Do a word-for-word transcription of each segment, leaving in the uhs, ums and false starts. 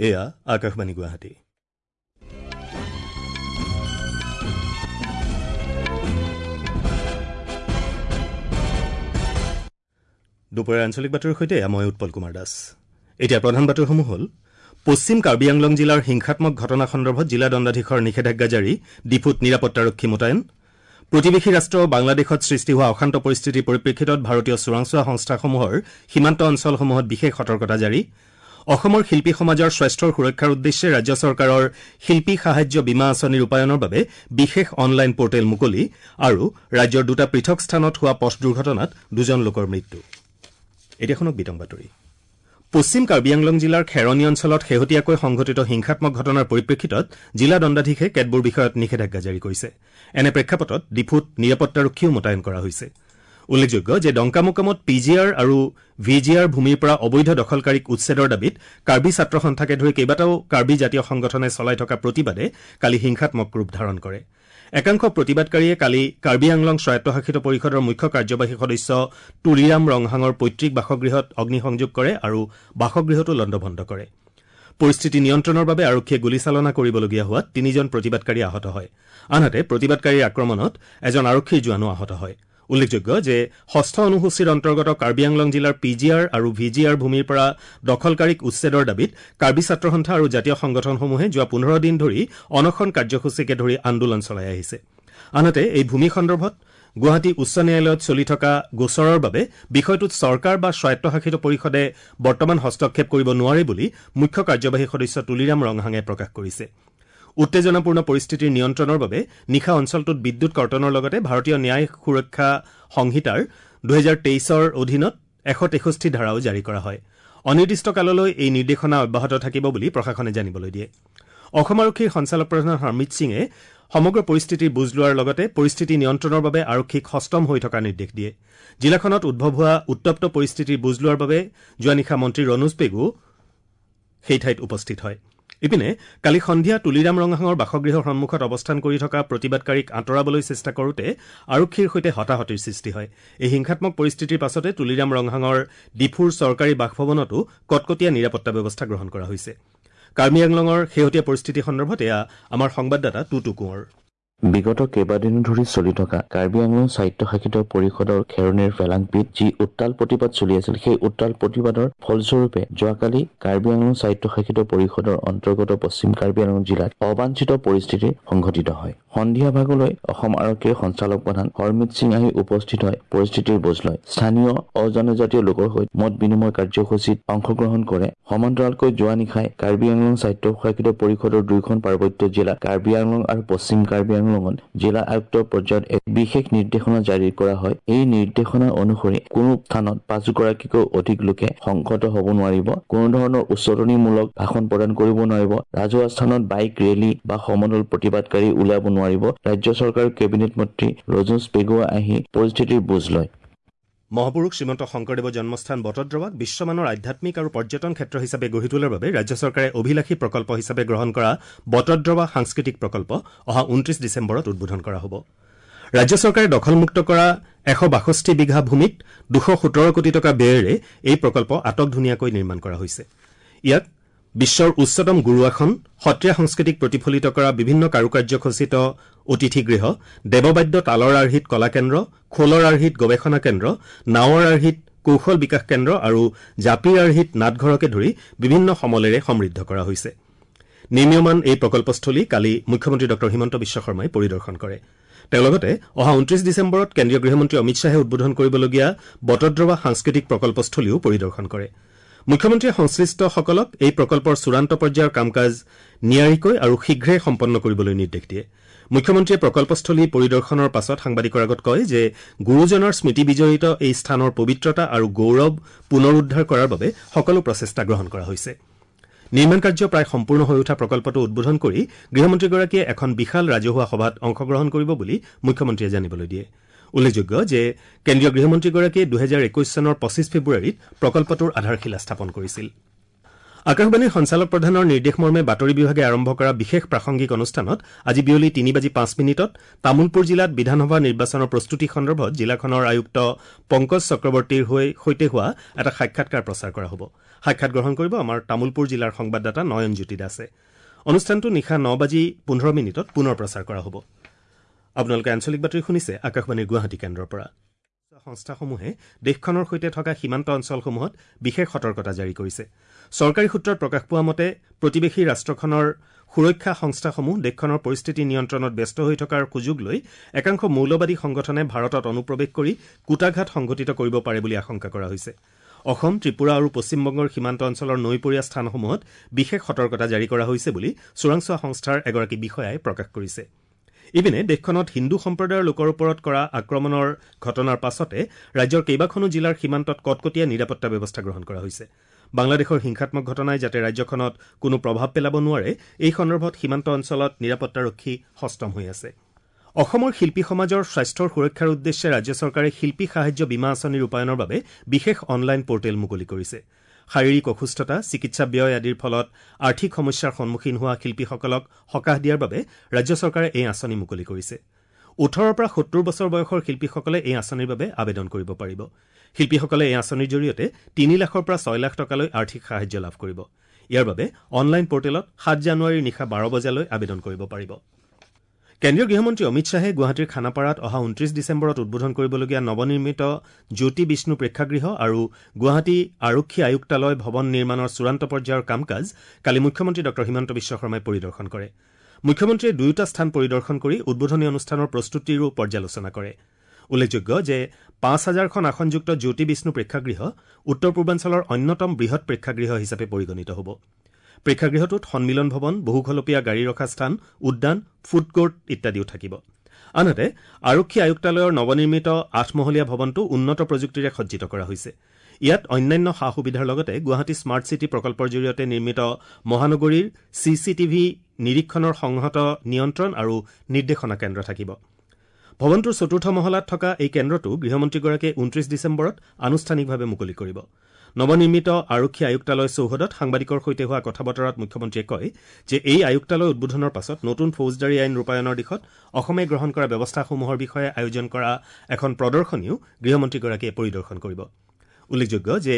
এয়া আকাশবাণী গুৱাহাটী। দুপৰীয়া আঞ্চলিক বাতৰিৰ সৈতে মই উৎপল কুমাৰ দাস। এতিয়া প্ৰধান বাতৰিসমূহ হ'ল পশ্চিম কাৰ্বি আংলং জিলাৰ হিংসাত্মক ঘটনা সন্দৰ্ভত জিলা দণ্ডাধীশৰ নিষেধাজ্ঞা জাৰি, ডিফুত নিৰাপত্তাৰক্ষী মোতায়েন। প্ৰতিবেশী ৰাষ্ট্ৰ বাংলাদেশত সৃষ্টি হোৱা অশান্ত পৰিস্থিতিৰ পৰিপ্ৰেক্ষিতত ভাৰতীয় চোৰাংচোৱা সংস্থাসমূহৰ সীমান্ত অঞ্চলসমূহত বিশেষ সতৰ্কতা জাৰি। অসমৰ শিল্পী সমাজৰ স্বাস্থ্যৰ সুৰক্ষাৰ উদ্দেশ্যে ৰাজ্য চৰকাৰৰ শিল্পী সাহায্য বীমা আঁচনি ৰূপায়ণৰ বাবে বিশেষ অনলাইন পৰ্টেল মুকলি। আৰু ৰাজ্যৰ দুটা পৃথক স্থানত হোৱা পথ দুৰ্ঘটনাত দুজন লোকৰ মৃত্যু। এতিয়া শুনক বিতং বাতৰি। পশ্চিম কাৰ্বি আংলং জিলাৰ খেৰণী অঞ্চলত শেহতীয়াকৈ সংঘটিত হিংসাত্মক ঘটনাৰ পৰিপ্ৰেক্ষিতত জিলা দণ্ডাধীশে কেতবোৰ বিষয়ত নিষেধাজ্ঞা জাৰি কৰিছে। এনে প্ৰেক্ষাপটত ডিফুত নিৰাপত্তাৰক্ষীও মোতায়েন কৰা হৈছে। উল্লেখযোগ্য যে ডংকামোকামত পি জি আৰ আৰু ভি জি আৰ ভূমিৰ পৰা অবৈধ দখলকাৰীক উচ্ছেদৰ দাবীত কাৰ্বি ছাত্ৰ সন্থাকে ধৰি কেইবাটাও কাৰ্বি জাতীয় সংগঠনে চলাই থকা প্ৰতিবাদে কালি হিংসাত্মক ৰূপ ধাৰণ কৰে। একাংশ প্ৰতিবাদকাৰীয়ে কালি কাৰ্বি আংলং স্বায়ত্তশাসিত পৰিষদৰ মুখ্য কাৰ্যবাহী সদস্য তুলিৰাম ৰংহাঙৰ পৈতৃক বাসগৃহত অগ্নিসংযোগ কৰে আৰু বাসগৃহটো লণ্ডভণ্ড কৰে। পৰিস্থিতি নিয়ন্ত্ৰণৰ বাবে আৰক্ষীয়ে গুলীচালনা কৰিবলগীয়া হোৱাত তিনিজন প্ৰতিবাদকাৰী আহত হয়। আনহাতে প্ৰতিবাদকাৰীৰ আক্ৰমণত এজন আৰক্ষীৰ জোৱানো আহত হয়। উল্লেখযোগ্য যে ষষ্ঠ অনুসূচীৰ অন্তৰ্গত কাৰ্বি আংলং জিলাৰ পি জি আৰ আৰু ভি জি আৰ ভূমিৰ পৰা দখলকাৰীক উচ্ছেদৰ দাবীত কাৰ্বি ছাত্ৰ সন্থা আৰু জাতীয় সংগঠনসমূহে যোৱা পোন্ধৰ দিন ধৰি অনশন কাৰ্যসূচীকে ধৰি আন্দোলন চলাই আহিছে। আনহাতে এই ভূমি সন্দৰ্ভত গুৱাহাটী উচ্চ ন্যায়ালয়ত চলি থকা গোচৰৰ বাবে বিষয়টোত চৰকাৰ বা স্বায়ত্তশাসিত পৰিষদে বৰ্তমান হস্তক্ষেপ কৰিব নোৱাৰে বুলি মুখ্য কাৰ্যবাহী সদস্য তুলিৰাম ৰংহাঙে প্ৰকাশ কৰিছে। উত্তেজনাপূৰ্ণ পৰিস্থিতিৰ নিয়ন্ত্ৰণৰ বাবে নিশা অঞ্চলটোত বিদ্যুৎ কৰ্তনৰ লগতে ভাৰতীয় ন্যায় সুৰক্ষা সংহিতাৰ দুহেজাৰ তেইছৰ অধীনত এশ তেষষ্ঠি ধাৰাও জাৰি কৰা হয়। অনিৰ্দিষ্টকাললৈ এই নিৰ্দেশনা অব্যাহত থাকিব বুলি প্ৰশাসনে জানিবলৈ দিয়ে। অসম আৰক্ষীৰ সঞ্চালকপ্ৰধান হৰমিত সিঙে সমগ্ৰ পৰিস্থিতিৰ বুজ লোৱাৰ লগতে পৰিস্থিতি নিয়ন্ত্ৰণৰ বাবে আৰক্ষীক সষ্টম হৈ থকাৰ নিৰ্দেশ দিয়ে। জিলাখনত উদ্ভৱ হোৱা উত্তপ্ত পৰিস্থিতিৰ বুজ লোৱাৰ বাবে যোৱা নিশা মন্ত্ৰী ৰণোজ পেগু সেই ঠাইত উপস্থিত হয়। ইপিনে কালি সন্ধিয়া তুলিৰাম ৰংহাঙৰ বাসগৃহৰ সন্মুখত অৱস্থান কৰি থকা প্ৰতিবাদকাৰীক আঁতৰাবলৈ চেষ্টা কৰোতে আৰক্ষীৰ সৈতে হতাহতিৰ সৃষ্টি হয়। এই হিংসাত্মক পৰিস্থিতিৰ পাছতে তুলিৰাম ৰংহাঙৰ ডিফুৰ চৰকাৰী বাসভৱনতো কটকটীয়া নিৰাপত্তা ব্যৱস্থা গ্ৰহণ কৰা হৈছে। কাৰ্বি আংলঙৰ শেহতীয়া পৰিস্থিতি সন্দৰ্ভত এয়া আমাৰ সংবাদদাতা টুটু কোঁৱৰ। বিগত কেইবাদিনো ধৰি চলি থকা কাৰ্বি আংলং স্বায়ত্তশাসিত পৰিষদৰ খেৰণীৰ ফেলাংপিত যি উত্তাল প্ৰতিবাদ চলি আছিল, সেই উত্তাল প্ৰতিবাদৰ ফলস্বৰূপে যোৱাকালি কাৰ্বি আংলং স্বায়ত্তশাসিত পৰিষদৰ অন্তৰ্গত পশ্চিম কাৰ্বি আংলং জিলাত অবাঞ্ছিত পৰিস্থিতি সংঘটিত হয়। সন্ধিয়া ভাগলৈ অসম আৰক্ষীৰ সঞ্চালক প্ৰধান হৰমিত সিং আহি উপস্থিত হয় পৰিস্থিতিৰ বুজ লয়। স্থানীয় অজনজাতীয় লোকৰ সৈতে মত বিনিময় কাৰ্যসূচীত অংশগ্ৰহণ কৰে। সমান্তৰালকৈ যোৱা নিশাই কাৰ্বি আংলং স্বায়ত্তশাসিত পৰিষদৰ দুয়োখন পাৰ্বত্য জিলা কাৰ্বি আংলং আৰু পশ্চিম কাৰ্বি আংলং জিলা আয়ুক্তৰ পৰ্যায়ত এক বিশেষ নিৰ্দেশনা জাৰি কৰা হয়। এই নিৰ্দেশনা অনুসৰি কোনো স্থানত পাঁচগৰাকীকৈ অধিক লোকে সংগত হ'ব নোৱাৰিব, কোনো ধৰণৰ উচতনিমূলক ভাষণ প্ৰদান কৰিব নোৱাৰিব, ৰাজহুৱা স্থানত বাইক ৰেলী বা সমদল প্ৰতিবাদকাৰী ওলাব নোৱাৰিব। ৰাজ্য চৰকাৰৰ কেবিনেট মন্ত্ৰী ৰণোজ পেগুৱে আহি পৰিস্থিতিৰ বুজ লয়। মহাপুৰুষ শ্ৰীমন্ত শংকৰদেৱৰ জন্মস্থান বটদ্ৰৱাক বিশ্বমানৰ আধ্যাত্মিক আৰু পৰ্যটন ক্ষেত্ৰ হিচাপে গঢ়ি তোলাৰ বাবে ৰাজ্য চৰকাৰে অভিলাষী প্ৰকল্প হিচাপে গ্ৰহণ কৰা বটদ্ৰৱা সাংস্কৃতিক প্ৰকল্প অহা ঊনত্ৰিশ ডিচেম্বৰত উদ্বোধন কৰা হ'ব। ৰাজ্য চৰকাৰে দখলমুক্ত কৰা এশ বাষষ্ঠি বিঘা ভূমিত দুশ সোতৰ কোটি টকা ব্যয়েৰে এই প্ৰকল্প আটকধুনীয়াকৈ নিৰ্মাণ কৰা হৈছে। ইয়াক বিশ্বৰ উচ্চতম গুৰু আসন, সত্ৰীয়া সংস্কৃতিক প্ৰতিফলিত কৰা বিভিন্ন কাৰুকাৰ্য খচিত অতিথিগৃহ, দেৱবাদ্য তালৰ আৰ্হিত কলাকেন্দ্ৰ, খোলৰ আৰ্হিত গৱেষণা কেন্দ্ৰ, নাৱৰ আৰ্হিত কৌশল বিকাশ কেন্দ্ৰ আৰু জাপিৰ আৰ্হিত নাটঘৰকে ধৰি বিভিন্ন সমলেৰে সমৃদ্ধ কৰা হৈছে। নিৰ্মীয়মান এই প্ৰকল্পস্থলী কালি মুখ্যমন্ত্ৰী ডঃ হিমন্ত বিশ্ব শৰ্মাই পৰিদৰ্শন কৰে। তেওঁ লগতে অহা ঊনত্ৰিশ ডিচেম্বৰত কেন্দ্ৰীয় গৃহমন্ত্ৰী অমিত শ্বাহে উদ্বোধন কৰিবলগীয়া বটদ্ৰৱা সাংস্কৃতিক প্ৰকল্পস্থলীও পৰিদৰ্শন কৰে। মুখ্যমন্ত্ৰীয়ে সংশ্লিষ্টসকলক এই প্ৰকল্পৰ চূড়ান্ত পৰ্যায়ৰ কাম কাজ নিয়াৰিকৈ আৰু শীঘ্ৰে সম্পন্ন কৰিবলৈ নিৰ্দেশ দিয়ে। মুখ্যমন্ত্ৰীয়ে প্ৰকল্পস্থলী পৰিদৰ্শনৰ পাছত সাংবাদিকৰ আগত কয় যে গুৰুজনৰ স্মৃতি বিজড়িত এই স্থানৰ পবিত্ৰতা আৰু গৌৰৱ পুনৰ উদ্ধাৰ কৰাৰ বাবে সকলো প্ৰচেষ্টা গ্ৰহণ কৰা হৈছে। নিৰ্মাণ কাৰ্য প্ৰায় সম্পূৰ্ণ হৈ উঠা প্ৰকল্পটো উদ্বোধন কৰি গৃহমন্ত্ৰীগৰাকীয়ে এখন বিশাল ৰাজহুৱা সভাত অংশগ্ৰহণ কৰিব বুলি মুখ্যমন্ত্ৰীয়ে জানিবলৈ দিয়ে। উল্লেখযোগ্য যে কেন্দ্ৰীয় গৃহমন্ত্ৰীগৰাকীয়ে দুহেজাৰ একৈশ চনৰ পঁচিছ ফেব্ৰুৱাৰীত প্ৰকল্পটোৰ আধাৰশিলা স্থাপন কৰিছিল। আকাশবাণীৰ সঞ্চালক প্ৰধানৰ নিৰ্দেশ মৰ্মে বাতৰি বিভাগে আৰম্ভ কৰা বিশেষ প্ৰাসংগিক অনুষ্ঠানত আজি বিয়লি তিনি বাজি পাঁচ মিনিটত তামুলপুৰ জিলাত বিধানসভা নিৰ্বাচনৰ প্ৰস্তুতি সন্দৰ্ভত জিলাখনৰ আয়ুক্ত পংকজ চক্ৰৱৰ্তীৰ সৈতে হোৱা এটা সাক্ষাৎকাৰ প্ৰচাৰ কৰা হ'ব। সাক্ষাৎ গ্ৰহণ কৰিব আমাৰ তামুলপুৰ জিলাৰ সংবাদদাতা নয়নজ্যোতি দাসে। অনুষ্ঠানটো নিশা ন বাজি পোন্ধৰ মিনিটত পুনৰ প্ৰচাৰ কৰা হ'ব। আপোনালোকে আঞ্চলিক বাতৰি শুনিছে আকাশবাণীৰ গুৱাহাটী কেন্দ্ৰৰ পৰা। সংস্থাসমূহে দেশখনৰ সৈতে থকা সীমান্ত অঞ্চলসমূহত বিশেষ সতৰ্কতা জাৰি কৰিছে। চৰকাৰী সূত্ৰত প্ৰকাশ পোৱা মতে প্ৰতিবেশী ৰাষ্ট্ৰখনৰ সুৰক্ষা সংস্থাসমূহ দেশখনৰ পৰিস্থিতি নিয়ন্ত্ৰণত ব্যস্ত হৈ থকাৰ সুযোগ লৈ একাংশ মৌলবাদী সংগঠনে ভাৰতত অনুপ্ৰৱেশ কৰি কুটাঘাত সংঘটিত কৰিব পাৰে বুলি আশংকা কৰা হৈছে। অসম, ত্ৰিপুৰা আৰু পশ্চিমবংগৰ সীমান্ত অঞ্চলৰ নৈপৰীয়া স্থানসমূহত বিশেষ সতৰ্কতা জাৰি কৰা হৈছে বুলি চোৰাংচোৱা সংস্থাৰ এগৰাকী বিষয়াই প্ৰকাশ কৰিছে। ইপিনে দেশখনত হিন্দু সম্প্ৰদায়ৰ লোকৰ ওপৰত কৰা আক্ৰমণৰ ঘটনাৰ পাছতে ৰাজ্যৰ কেইবাখনো জিলাৰ সীমান্তত কটকটীয়া নিৰাপত্তা ব্যৱস্থা গ্ৰহণ কৰা হৈছে। বাংলাদেশৰ হিংসাত্মক ঘটনাই যাতে ৰাজ্যখনত কোনো প্ৰভাৱ পেলাব নোৱাৰে এই সন্দৰ্ভত সীমান্ত অঞ্চলত নিৰাপত্তাৰক্ষী সষ্টম হৈ আছে। অসমৰ শিল্পী সমাজৰ স্বাস্থ্যৰ সুৰক্ষাৰ উদ্দেশ্যে ৰাজ্য চৰকাৰে শিল্পী সাহায্য বীমা আঁচনি ৰূপায়ণৰ বাবে বিশেষ অনলাইন পৰ্টেল মুকলি কৰিছে। শাৰীৰিক অসুস্থতা, চিকিৎসা ব্যয় আদিৰ ফলত আৰ্থিক সমস্যাৰ সন্মুখীন হোৱা শিল্পীসকলক সকাহ দিয়াৰ বাবে ৰাজ্য চৰকাৰে এই আঁচনি মুকলি কৰিছে। ওঠৰৰ পৰা সত্তৰ বছৰ বয়সৰ শিল্পীসকলে এই আঁচনিৰ বাবে আবেদন কৰিব পাৰিব। শিল্পীসকলে এই আঁচনিৰ জৰিয়তে তিনি লাখৰ পৰা ছয় লাখ টকালৈ আৰ্থিক সাহায্য লাভ কৰিব। ইয়াৰ বাবে অনলাইন পৰ্টেলত সাত জানুৱাৰীৰ নিশা বাৰ বজালৈ আবেদন কৰিব পাৰিব। কেন্দ্ৰীয় গৃহমন্ত্ৰী অমিত শ্বাহে গুৱাহাটীৰ খানাপাৰাত অহা ঊনত্ৰিশ ডিচেম্বৰত উদ্বোধন কৰিবলগীয়া নৱনিৰ্মিত জ্যোতি বিষ্ণু প্ৰেক্ষাগৃহ আৰু গুৱাহাটী আৰক্ষী আয়ুক্তালয় ভৱন নিৰ্মাণৰ চূড়ান্ত পৰ্যায়ৰ কাম কাজ কালি মুখ্যমন্ত্ৰী ডঃ হিমন্ত বিশ্ব শৰ্মাই পৰিদৰ্শন কৰে। মুখ্যমন্ত্ৰীয়ে দুয়োটা স্থান পৰিদৰ্শন কৰি উদ্বোধনী অনুষ্ঠানৰ প্ৰস্তুতিৰো পৰ্যালোচনা কৰে। উল্লেখযোগ্য যে পাঁচ হাজাৰখন আসনযুক্ত জ্যোতি বিষ্ণু প্ৰেক্ষাগৃহ উত্তৰ পূৰ্বাঞ্চলৰ অন্যতম বৃহৎ প্ৰেক্ষাগৃহ হিচাপে পৰিগণিত হ'ব। প্ৰেক্ষাগৃহটোত সন্মিলন ভৱন, বহুখলপীয়া গাড়ী ৰখা স্থান, উদ্যান, ফুড কোৰ্ট ইত্যাদিও থাকিব। আনহাতে আৰক্ষী আয়ুক্তালয়ৰ নৱনিৰ্মিত আঠমহলীয়া ভৱনটো উন্নত প্ৰযুক্তিৰে সজ্জিত কৰা হৈছে। ইয়াত অন্যান্য সা সুবিধাৰ লগতে গুৱাহাটী স্মাৰ্ট চিটি প্ৰকল্পৰ জৰিয়তে নিৰ্মিত মহানগৰীৰ চি চি টিভি নিৰীক্ষণৰ সংহত নিয়ন্ত্ৰণ আৰু নিৰ্দেশনা কেন্দ্ৰ থাকিব। ভৱনটোৰ চতুৰ্থ মহলাত থকা এই কেন্দ্ৰটো গৃহমন্ত্ৰীগৰাকীয়ে ঊনত্ৰিশ ডিচেম্বৰত আনুষ্ঠানিকভাৱে মুকলি কৰিব। নৱনিৰ্মিত আৰক্ষী আয়ুক্তালয় চৌহদত সাংবাদিকৰ সৈতে হোৱা কথা বতৰাত মুখ্যমন্ত্ৰীয়ে কয় যে এই আয়ুক্তালয় উদ্বোধনৰ পাছত নতুন ফৌজদাৰী আইন ৰূপায়ণৰ দিশত অসমে গ্ৰহণ কৰা ব্যৱস্থাসমূহৰ বিষয়ে আয়োজন কৰা এখন প্ৰদৰ্শনীও গৃহমন্ত্ৰীগৰাকীয়ে পৰিদৰ্শন কৰিব। উল্লেখযোগ্য যে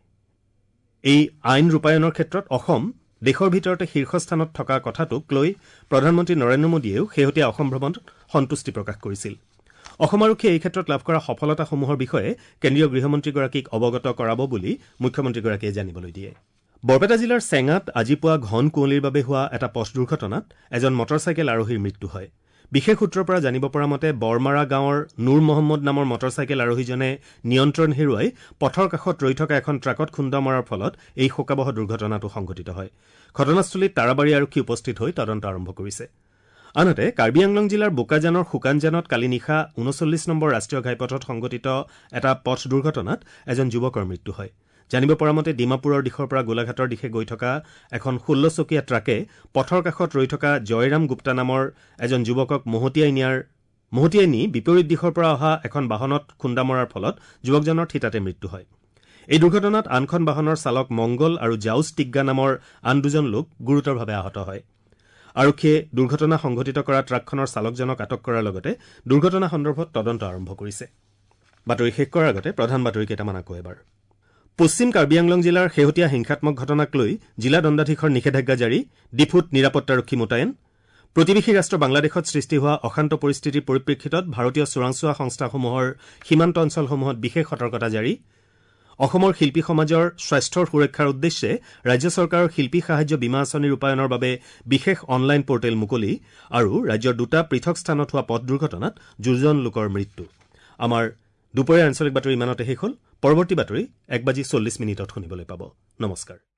এই আইন ৰূপায়ণৰ ক্ষেত্ৰত অসম দেশৰ ভিতৰতে শীৰ্ষস্থানত থকা কথাটোক লৈ প্ৰধানমন্ত্ৰী নৰেন্দ্ৰ মোদীয়েও শেহতীয়া অসম ভ্ৰমণত সন্তুষ্টি প্ৰকাশ কৰিছিল। অসম আৰক্ষীয়ে এই ক্ষেত্ৰত লাভ কৰা সফলতাসমূহৰ বিষয়ে কেন্দ্ৰীয় গৃহমন্ত্ৰীগৰাকীক অৱগত কৰাব বুলি মুখ্যমন্ত্ৰীগৰাকীয়ে জানিবলৈ দিয়ে। বৰপেটা জিলাৰ চেঙাত আজি পুৱা ঘন কুঁৱলীৰ বাবে হোৱা এটা পথ দুৰ্ঘটনাত এজন মটৰচাইকেল আৰোহীৰ মৃত্যু হয়। বিশেষ সূত্ৰৰ পৰা জানিব পৰা মতে বৰমাৰা গাঁৱৰ নুৰ মহম্মদ নামৰ মটৰচাইকেল আৰোহীজনে নিয়ন্ত্ৰণ হেৰুৱাই পথৰ কাষত ৰৈ থকা এখন ট্ৰাকত খুন্দা মৰাৰ ফলত এই শোকাবহ দুৰ্ঘটনাটো সংঘটিত হয়। ঘটনাস্থলীত তাৰাবাৰী আৰক্ষী উপস্থিত হৈ তদন্ত আৰম্ভ কৰিছে। আনহাতে কাৰ্বি আংলং জিলাৰ বোকাজানৰ শুকানজানত কালি নিশা ঊনচল্লিছ নম্বৰ ৰাষ্ট্ৰীয় ঘাইপথত সংঘটিত এটা পথ দুৰ্ঘটনাত এজন যুৱকৰ মৃত্যু হয়। জানিব পৰা মতে ডিমাপুৰৰ দিশৰ পৰা গোলাঘাটৰ দিশে গৈ থকা এখন ষোল্লচকীয়া ট্ৰাকে পথৰ কাষত ৰৈ থকা জয়ৰাম গুপ্তা নামৰ এজন যুৱকক মহতিয়াই নিয়াৰ মহতিয়াই নি বিপৰীত দিশৰ পৰা অহা এখন বাহনত খুন্দা মৰাৰ ফলত যুৱকজনৰ থিতাতে মৃত্যু হয়। এই দুৰ্ঘটনাত আনখন বাহনৰ চালক মংগল আৰু জাউছ টিগ্গা নামৰ আন দুজন লোক গুৰুতৰভাৱে আহত হয়। আৰক্ষীয়ে দুৰ্ঘটনা সংঘটিত কৰা ট্ৰাকখনৰ চালকজনক আটক কৰাৰ লগতে দুৰ্ঘটনা সন্দৰ্ভত তদন্ত আৰম্ভ কৰিছে। বাতৰি শেষ কৰাৰ আগতে প্ৰধান বাতৰি কেইটামান আকৌ এবাৰ। পশ্চিম কাৰ্বি আংলং জিলাৰ শেহতীয়া হিংসাত্মক ঘটনাক লৈ জিলা দণ্ডাধীশৰ নিষেধাজ্ঞা জাৰি, ডিফুত নিৰাপত্তাৰক্ষী মোতায়েন। প্ৰতিবেশী ৰাষ্ট্ৰ বাংলাদেশত সৃষ্টি হোৱা অশান্ত পৰিস্থিতিৰ পৰিপ্ৰেক্ষিতত ভাৰতীয় চোৰাংচোৱা সংস্থাসমূহৰ সীমান্ত অঞ্চলসমূহত বিশেষ সতৰ্কতা জাৰি। অসমৰ শিল্পী সমাজৰ স্বাস্থ্যৰ সুৰক্ষাৰ উদ্দেশ্যে ৰাজ্য চৰকাৰৰ শিল্পী সাহায্য বীমা আঁচনি ৰূপায়ণৰ বাবে বিশেষ অনলাইন পৰ্টেল মুকলি আৰু ৰাজ্যৰ দুটা পৃথক স্থানত হোৱা পথ দুৰ্ঘটনাত দুজন লোকৰ মৃত্যু। আমাৰ দুপৰীয়াৰ আঞ্চলিক বাতৰি ইমানতে শেষ হ'ল। পৰৱৰ্তী বাতৰি এক বাজি চল্লিছ মিনিটত শুনিবলৈ পাব। নমস্কাৰ।